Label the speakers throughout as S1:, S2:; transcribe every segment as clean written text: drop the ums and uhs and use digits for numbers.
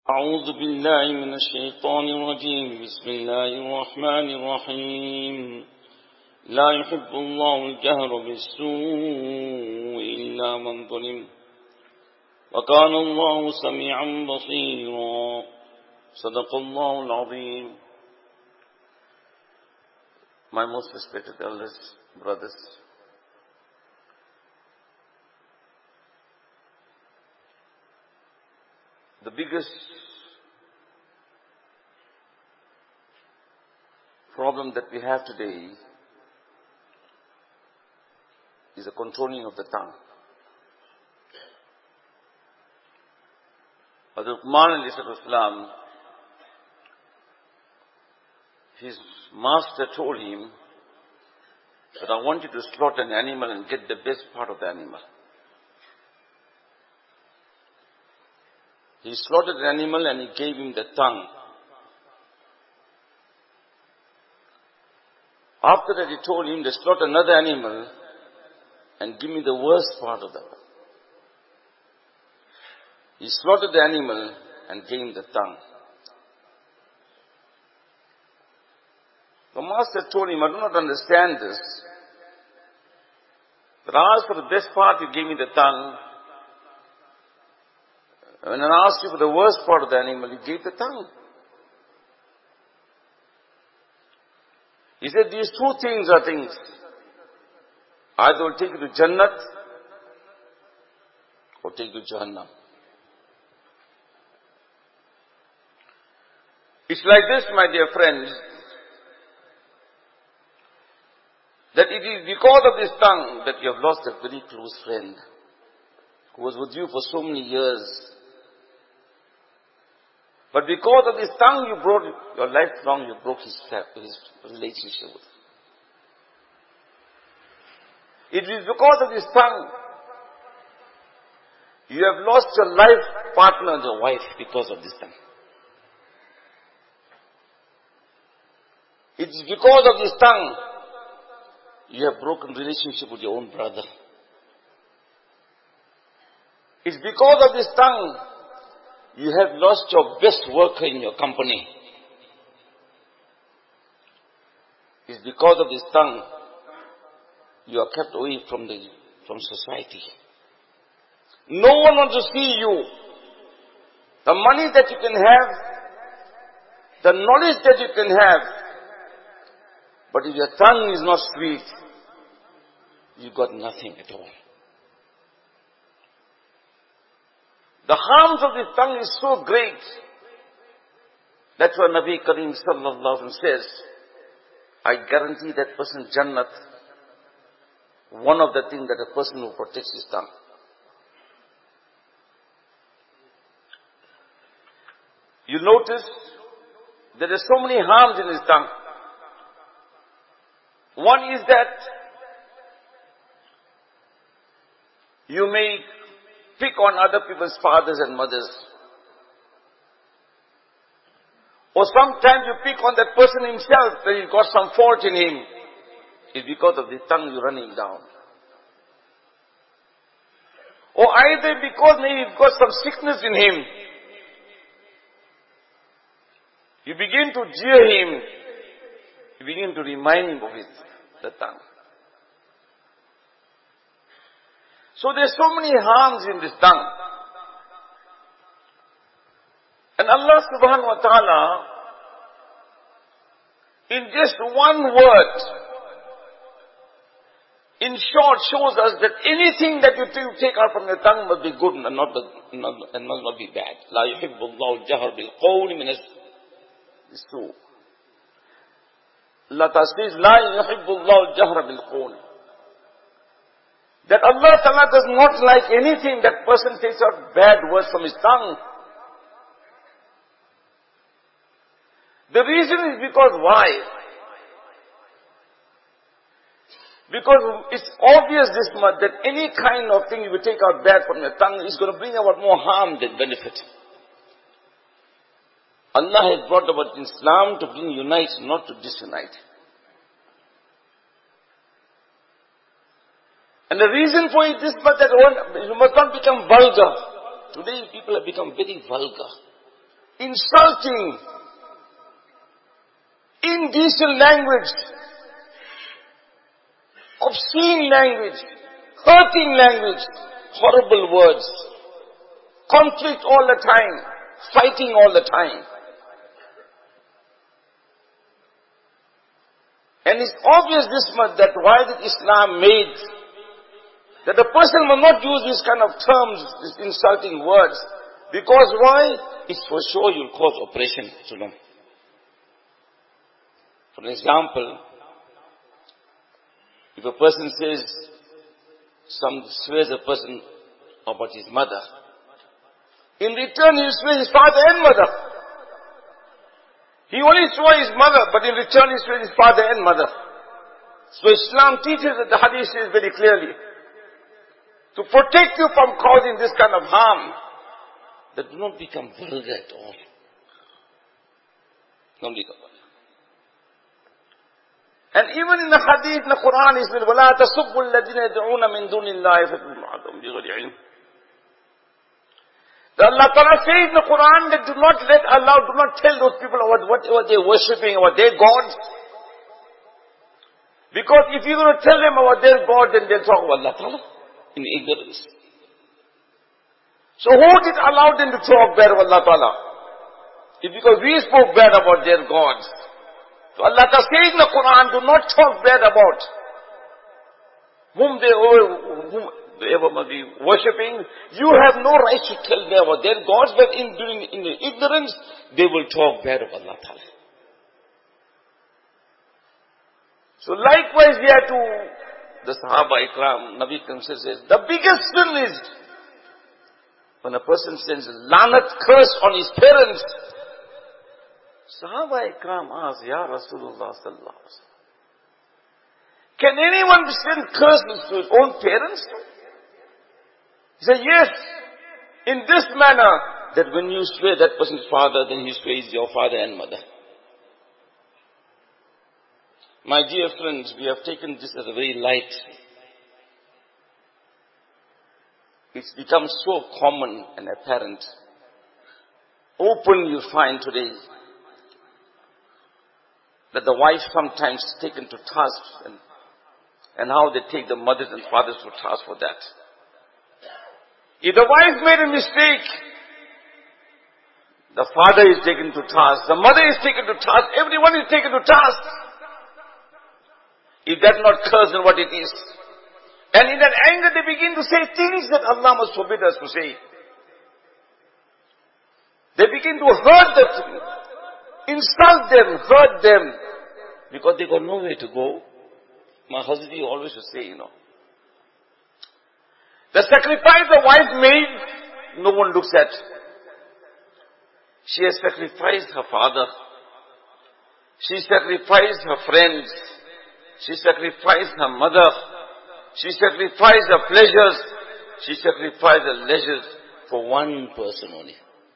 S1: أعوذ بالله من الشيطان الرجيم بسم الله الرحمن الرحيم لا يحب الله الجهر بالسوء إلا من ظلم وكان الله سميعا بصيرا صدق الله العظيم. My most respected elders, brothers, the biggest problem that we have today is the controlling of the tongue. Hazrat Luqman alayhi salam, his master told him that I want you to slaughter an animal and get the best part of the animal. He slaughtered an animal and he gave him the tongue. After that he told him to slaughter another animal and give me the worst part of the animal. He slaughtered the animal and gave him the tongue. The master told him, I do not understand this. But I asked for the best part, you gave me the tongue. When I asked you for the worst part of the animal, you gave the tongue. He said, these two things are things. Either will take you to Jannat or take you to Jahannam. It's like this, my dear friends, that it is because of this tongue that you have lost a very close friend who was with you for so many years. But because of this tongue you broke, your life long you broke his relationship with. It is because of this tongue you have lost your life partner, your wife, because of this tongue. It is because of this tongue you have broken relationship with your own brother. It's because of this tongue you have lost your best worker in your company. It's because of this tongue you are kept away from society. No one wants to see you. The money that you can have, the knowledge that you can have, but if your tongue is not sweet, you got nothing at all. The harms of this tongue is so great. That's why Nabi Kareem sallallahu alaihi wasallam says, I guarantee that person Jannat, one of the things that a person who protects his tongue. You notice there are so many harms in his tongue. One is that you may pick on other people's fathers and mothers. Or sometimes you pick on that person himself, that he's got some fault in him. It's because of the tongue you're running down. Or either because maybe you've got some sickness in him. You begin to jeer him. You begin to remind him of the tongue. So there's so many harms in this tongue. And Allah subhanahu wa ta'ala, in just one word, in short shows us that anything that you take out from your tongue must be good and must not be bad. La yuhibbu Allahu al-jahr bil qawli min as-su'. Allah says, La yuhibbu Allahu al-jahr bil qawli. That Allah Ta'ala does not like anything that person takes out bad words from his tongue. The reason is because why? Because it's obvious this much that any kind of thing you will take out bad from your tongue is going to bring about more harm than benefit. Allah has brought about Islam to bring unite, not to disunite. And the reason for it is but that you must not become vulgar. Today people have become very vulgar. insulting, indecent language, obscene language, hurting language, horrible words, conflict all the time, fighting all the time. And it's obvious this much that why did Islam made that a person will not use these kind of terms, these insulting words. Because why? It's for sure you'll cause oppression to them. For example, if a person swears a person about his mother, in return he swears his father and mother. He only swore his mother, but in return he swears his father and mother. So Islam teaches that the hadith says very clearly, to protect you from causing this kind of harm, that do not become vulgar at all. Don't become vulgar. And even in the hadith, in the Quran, it says, وَلَا تَسُبُّوا الَّذِينَ يَدْعُونَ مِن دُونِ اللَّهِ فَتُضِلُّوا عَدُوًّا بِغَيْرِ عِلْمٍ. Allah Ta'ala says in the Quran that do not tell those people about what they're worshipping, about their gods. Because if you're going to tell them about their God, then they'll talk about Allah Ta'ala in ignorance. So who did allow them to talk bad about Allah Ta'ala? It's because we spoke bad about their gods. So Allah Ta'ala says in the Quran, do not talk bad about whom they ever must be worshipping. You have no right to tell them about their gods, but in the ignorance, they will talk bad of Allah Ta'ala. So likewise here to the Sahaba Ikram, Nabi Karim says, the biggest sin is when a person sends a lanat curse on his parents. Sahaba Ikram asked, Ya Rasulullah sallallahu alaihi wasallam, can anyone send curses to his own parents? He said, yes, in this manner, that when you swear that person's father, then he swears your father and mother. My dear friends, we have taken this as a very light. It's become so common and apparent. Open you find today that the wife sometimes is taken to task and how they take the mothers and fathers to task for that. If the wife made a mistake, the father is taken to task, the mother is taken to task, everyone is taken to task. If that's not curse, then what it is? And in that anger they begin to say things that Allah must forbid us to say. They begin to hurt them, insult them, hurt them, because they got nowhere to go. My husband always used to say, the sacrifice the wife made, no one looks at. She has sacrificed her father. She sacrificed her friends. She sacrificed her mother. She sacrificed her pleasures. She sacrificed her leisures for one person only.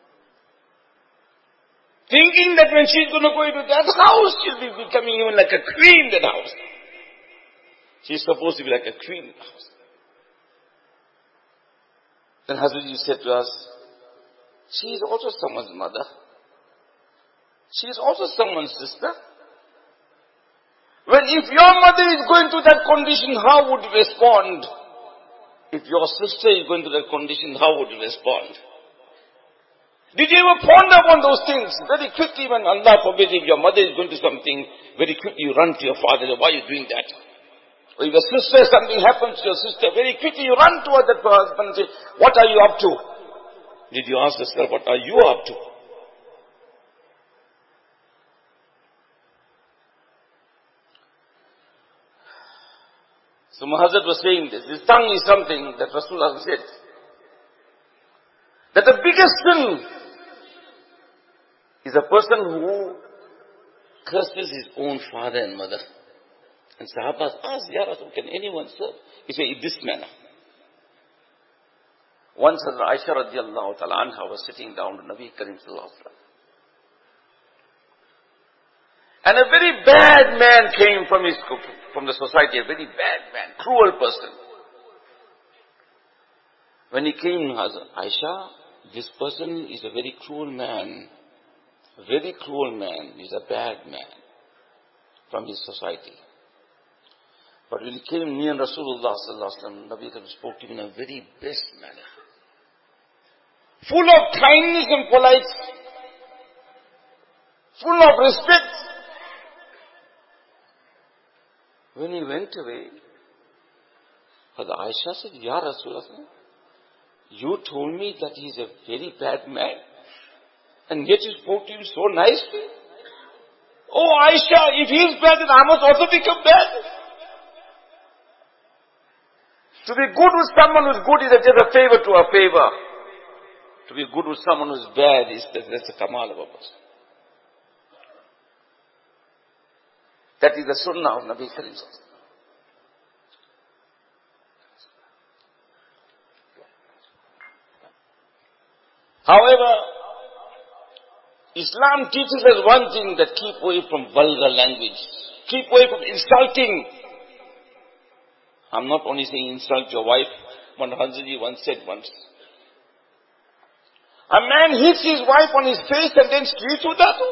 S1: Thinking that when she's going to go into that house, she'll be becoming even like a queen in that house. She's supposed to be like a queen in the house. Then Hazrat said to us, she is also someone's mother. She is also someone's sister. When if your mother is going through that condition, how would you respond? If your sister is going through that condition, how would you respond? Did you ever ponder upon those things? Very quickly, when Allah forbid, if your mother is going through something, very quickly you run to your father, why are you doing that? Or if your sister, something happens to your sister, very quickly you run toward that husband and say, what are you up to? Did you ask yourself, what are you up to? So Muhammad was saying this. His tongue is something that Rasulullah said. That the biggest sin is a person who curses his own father and mother. And Sahabas asked, Ya Rasul, can anyone serve? He said, in this manner. Once Aisha radiallahu ta'ala anha was sitting down to Nabi Karim sallallahu alaihi wasallam. And a very bad man came from the society, a very bad man, cruel person. When he came, Aisha, this person is a very cruel man. A very cruel man. He's a bad man from his society. But when he came near Rasulullah sallallahu alaihi wasallam, Nabi Karim spoke to him in a very best manner. Full of kindness and politeness. Full of respect. When he went away, Hazrat Aisha said, Ya Rasulullah, you told me that he is a very bad man, and yet you spoke to him so nicely. Oh Aisha, if he is bad, then I must also become bad. To be good with someone who is good is just a favor to a favor. To be good with someone who is bad is that's the kamal of a person. That is the sunnah of Nabi Karim. However, Islam teaches us one thing, that keep away from vulgar language. Keep away from insulting. I'm not only saying insult your wife. One Hanzali once said once, a man hits his wife on his face and then sleeps with her.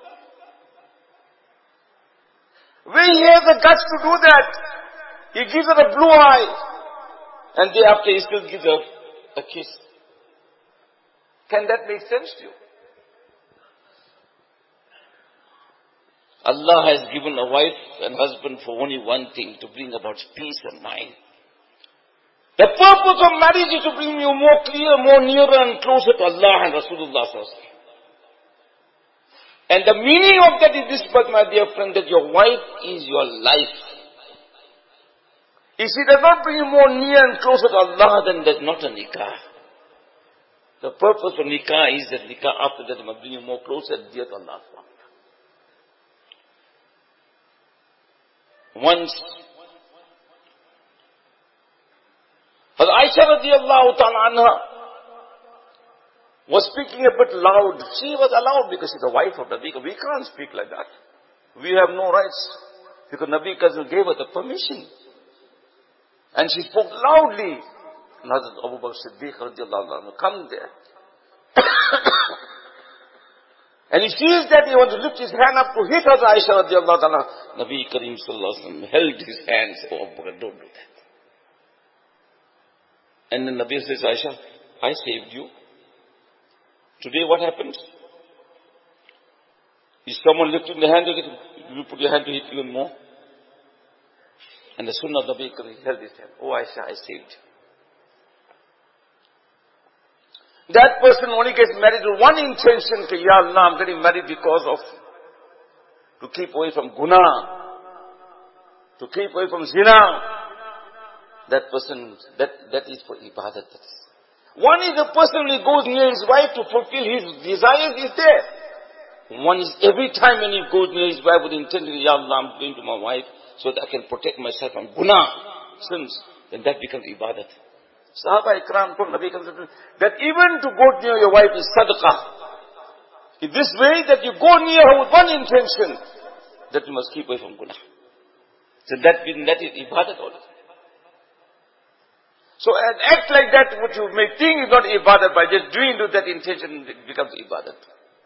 S1: When he has the guts to do that, he gives her a blue eye, and thereafter he still gives her a kiss. Can that make sense to you? Allah has given a wife and husband for only one thing, to bring about peace of mind. The purpose of marriage is to bring you more clear, more nearer and closer to Allah and Rasulullah sallallahu alaihi wasallam. And the meaning of that is this, but my dear friend, that your wife is your life. If she does not bring you more near and closer to Allah, then there's not a nikah. The purpose of nikah is that nikah after that must bring you more closer and dear to Allah. Once, Hazrat Aisha radiallahu ta'ala anha was speaking a bit loud. She was allowed because she's the wife of Nabi. We can't speak like that. We have no rights. Because Nabi Kazim gave her the permission. And she spoke loudly. And Hazrat Abu Bakr Siddiq radiallahu anhu come there. And he feels that he wants to lift his hand up to hit Hazrat Aisha radiallahu anha. Nabi Karim sallallahu alaihi wasallam held his hands. Oh, Abu Bakr, don't do that. And then Nabi says, Aisha, I saved you. Today what happens? Is someone lifting the hand, you put your hand to hit even more? And the sunnah of Nabi Karim held his hand. Oh Aisha, I saved you. That person only gets married with one intention, Ya Allah, I'm getting married because of, to keep away from guna, to keep away from zina. That person, that is for ibadat. One is the person who goes near his wife to fulfill his desires, is there. One is every time when he goes near his wife with the intent, Ya Allah, I'm going to my wife so that I can protect myself from guna, sins. Then that becomes ibadat. Sahaba Ikram told Nabi that even to go near your wife is sadaqah. In this way that you go near her with one intention, that you must keep away from guna. So that is ibadat already. So an act like that, which you may think is not ibadat, by just doing with that intention, it becomes ibadat.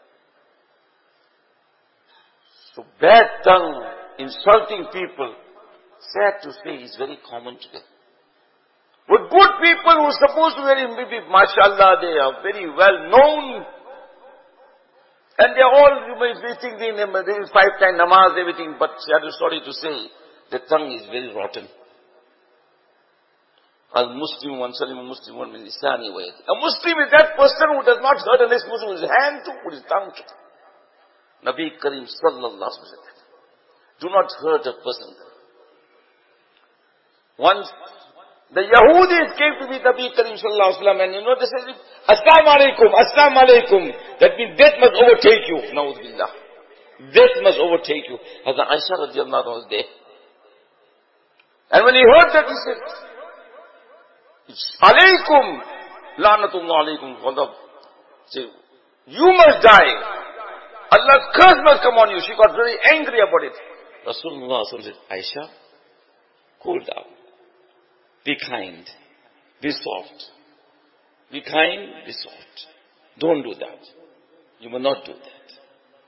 S1: So bad tongue, insulting people, sad to say, is very common today. With good people who are supposed to be maybe, mashallah, they are very well known. And they are all, you may be thinking, they is 5 times namaz, everything, but I'm sorry to say, the tongue is very rotten. Al-Muslim one salim Muslim one min lisani wa yadi. A Muslim is that person who does not hurt unless Muslim with his hand to, with his tongue to. Nabi Karim sallallahu alaihi wasallam. Do not hurt a person. Once, the Yahudis came to meet Nabi Karim sallallahu alaihi wasallam, and they said, Assalamu alaikum, Assalamu alaikum. That means death must overtake you. Na'udhu billah. Death must overtake you. Hazrat Aisha radiallahu anha was there. And when he heard that, he said, Alaykum, lanatullah alaykum, ghadab. Say, you must die. Allah's curse must come on you. She got very angry about it. Rasulullah said, Aisha, cool down. Be kind. Be soft. Be kind, be soft. Don't do that. You will not do that.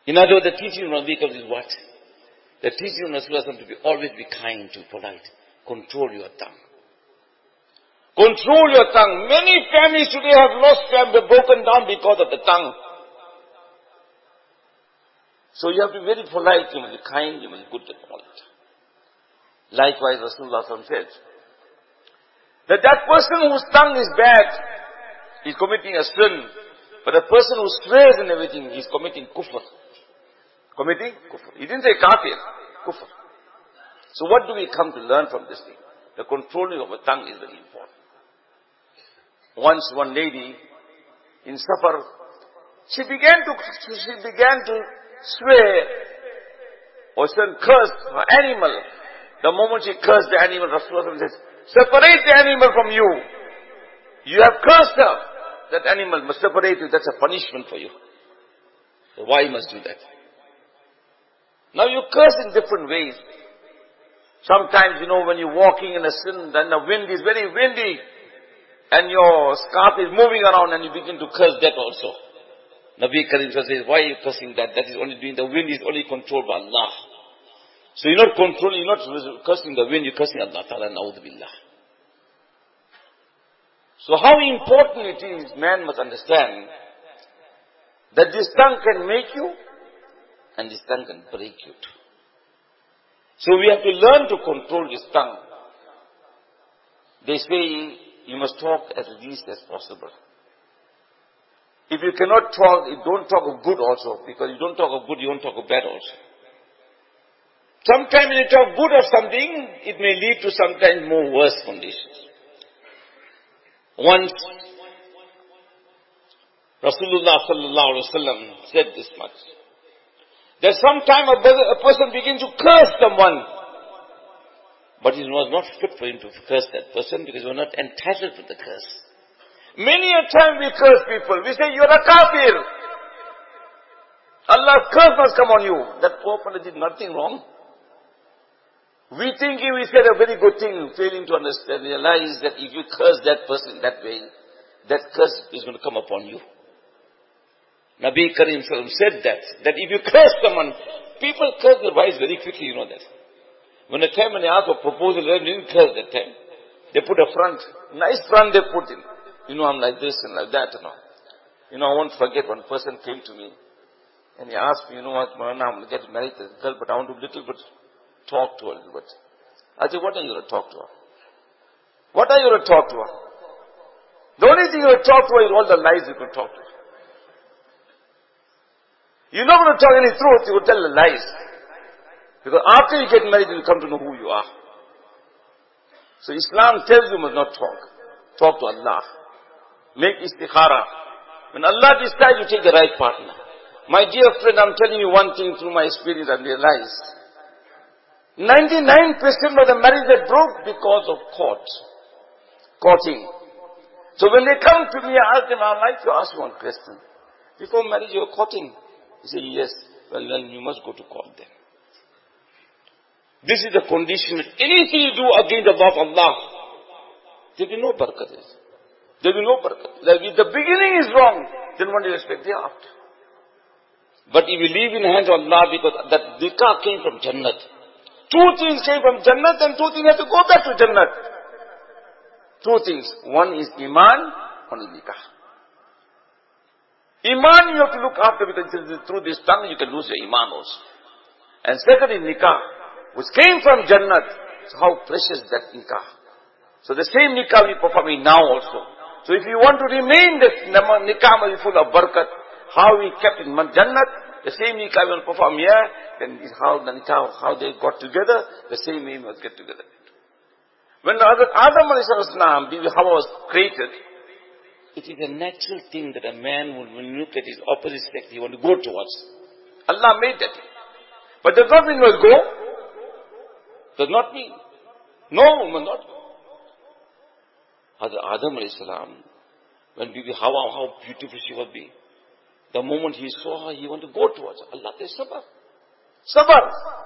S1: In other words, the teaching of Nabi is what? The teaching of Rasulullah to be always be kind, to polite. Control your tongue. Control your tongue. Many families today have lost family, broken down because of the tongue. So you have to be very polite, you must be kind, you must be good and polite. Likewise, Rasulullah said that person whose tongue is bad is committing a sin. But the person who swears and everything is committing kufr. Committing kufr. He didn't say kafir, kufr. So what do we come to learn from this thing? The controlling of the tongue is very important. Once one lady in Safar, she began to swear or curse her animal. The moment she cursed the animal, Rasulullah says, separate the animal from you. You have cursed her. That animal must separate you. That's a punishment for you. So why you must do that? Now you curse in different ways. Sometimes, when you're walking in a sin, then the wind is very windy, and your scarf is moving around, and you begin to curse that also. Nabi Karim says, why are you cursing that? That is only doing, the wind is only controlled by Allah. So you're not controlling, you're not cursing the wind, you're cursing Allah Ta'ala, na'udhu billah. So how important it is, man must understand that this tongue can make you and this tongue can break you too. So we have to learn to control this tongue. They say you must talk as least as possible. If you cannot talk, you don't talk of good also, because you don't talk of good, you don't talk of bad also. Sometimes when you talk good of something, it may lead to sometimes more worse conditions. Once, Rasulullah sallallahu alaihi wasallam said this much, that sometime a person begins to curse someone, but it was not fit for him to curse that person because he was not entitled to the curse. Many a time we curse people. We say, you're a kafir. Allah's curse must come on you. That poor person did nothing wrong. We thinking we said a very good thing, failing to understand, realize that if you curse that person that way, that curse is going to come upon you. Nabi Karim said that if you curse someone, people curse their wives very quickly, you know that. When the time when they ask for proposal, they didn't curse that time. They put a front, nice front they put in. I'm like this and like that, I won't forget one person came to me and he asked me, what, Marana, I'm going to get married to this girl, but I want to little bit talk to her a little bit. I said, what are you going to talk to her? What are you going to talk to her? The only thing you will talk to her is all the lies you can talk to her. You're not going to talk any truth, you will tell the lies. Because after you get married, you'll come to know who you are. So Islam tells you must not talk. Talk to Allah. Make istikhara. When Allah decides, you take the right partner. My dear friend, I'm telling you one thing through my experience and realize. 99% of the marriages that broke because of courting. So when they come to me, I ask them, I'd like to ask you one question. Before marriage, you were courting. He said, yes. Well, then you must go to court then. This is the condition. Anything you do against the law of Allah, there will be no barakat. There will be no barakat. If the beginning is wrong, then what do you expect thereafter? But if you leave in the hands of Allah, because that nikah came from Jannat. Two things came from Jannat and two things have to go back to Jannat. Two things. One is Iman, one is nikah. Iman you have to look after, because through this tongue you can lose your Iman also. And second is nikah, which came from Jannat. So how precious that nikah. So the same nikah we performing now also. So if you want to remain this nikah must be full of barakat, how we kept in Jannat, the same nikah we will perform here, then is how the nikah, how they got together, the same way must get together. When Adam alayhi Hawa was created, it is a natural thing that a man will, when you look at his opposite sex, he want to go towards. Allah made that. But does not mean he must go. Does not mean. No, must not go. Adam alayhi salam, when Bibi Hawa, how beautiful she would be. The moment he saw her, he wanted to go towards her. Allah says, sabr. Sabr.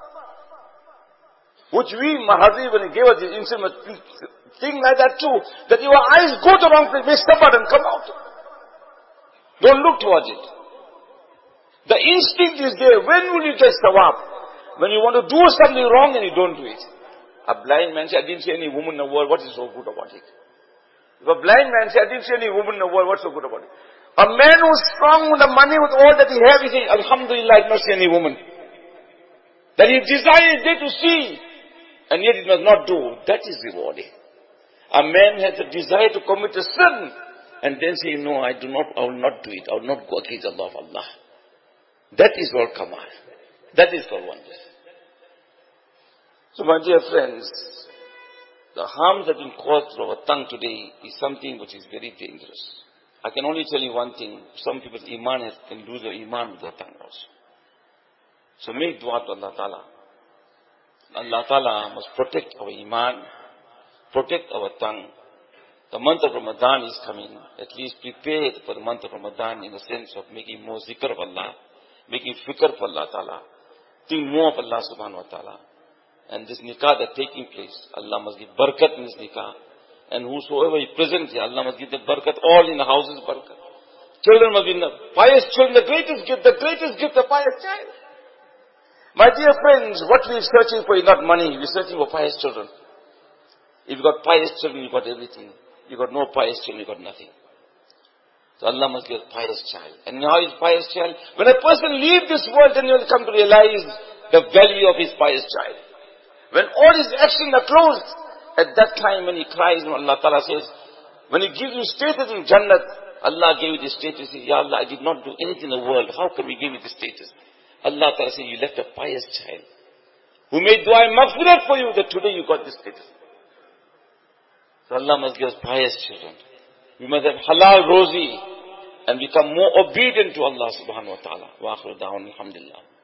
S1: Which we, Mahazir, when he gave us this instrument, think like that too. That your eyes go to the wrong place, make sabr and come out. Don't look towards it. The The instinct is there. When will you get sawab? When you want to do something wrong and you don't do it. A blind man says, I didn't see any woman in the world, what is so good about it? If a blind man says, I didn't see any woman in the world, what's so good about it? A man who's strong with the money, with all that he has, he says, Alhamdulillah, I did not see any woman. That he desired there to see, and yet he does not do. That is rewarding. A man has a desire to commit a sin, and then say, no, I will not do it. I will not go against the law of Allah. That is all kamal. That is all wonders. So my dear friends, the harm that is caused through our tongue today is something which is very dangerous. I can only tell you one thing. Some people's iman can lose their iman with their tongue also. So make dua to Allah Ta'ala. Allah Ta'ala must protect our iman, protect our tongue. The month of Ramadan is coming. At least prepare for the month of Ramadan in the sense of making more zikr of Allah, making fikr for Allah Ta'ala, think more of Allah Subhanahu Wa Ta'ala. And this nikah that taking place, Allah must give barakat in this nikah. And whosoever is present here, Allah must give the barakat, all in the houses barakat. Children must be the pious children, the greatest gift, the pious child. My dear friends, what we are searching for is not money, we are searching for pious children. If you got pious children, you got everything. You got no pious children, you got nothing. So Allah must give a pious child. And how is pious child? When a person leaves this world, then he will come to realize the value of his pious child. When all his actions are closed, at that time when he cries, Allah Ta'ala says, when he gives you status in Jannat, Allah gave you this status. He says, Ya Allah, I did not do anything in the world. How can we give you this status? Allah Ta'ala says, you left a pious child who made dua maghfirat for you, that today you got this status. So Allah must give us pious children. We must have halal rozi and become more obedient to Allah Subhanahu Wa Ta'ala. Wa akhiru da'wan alhamdulillah.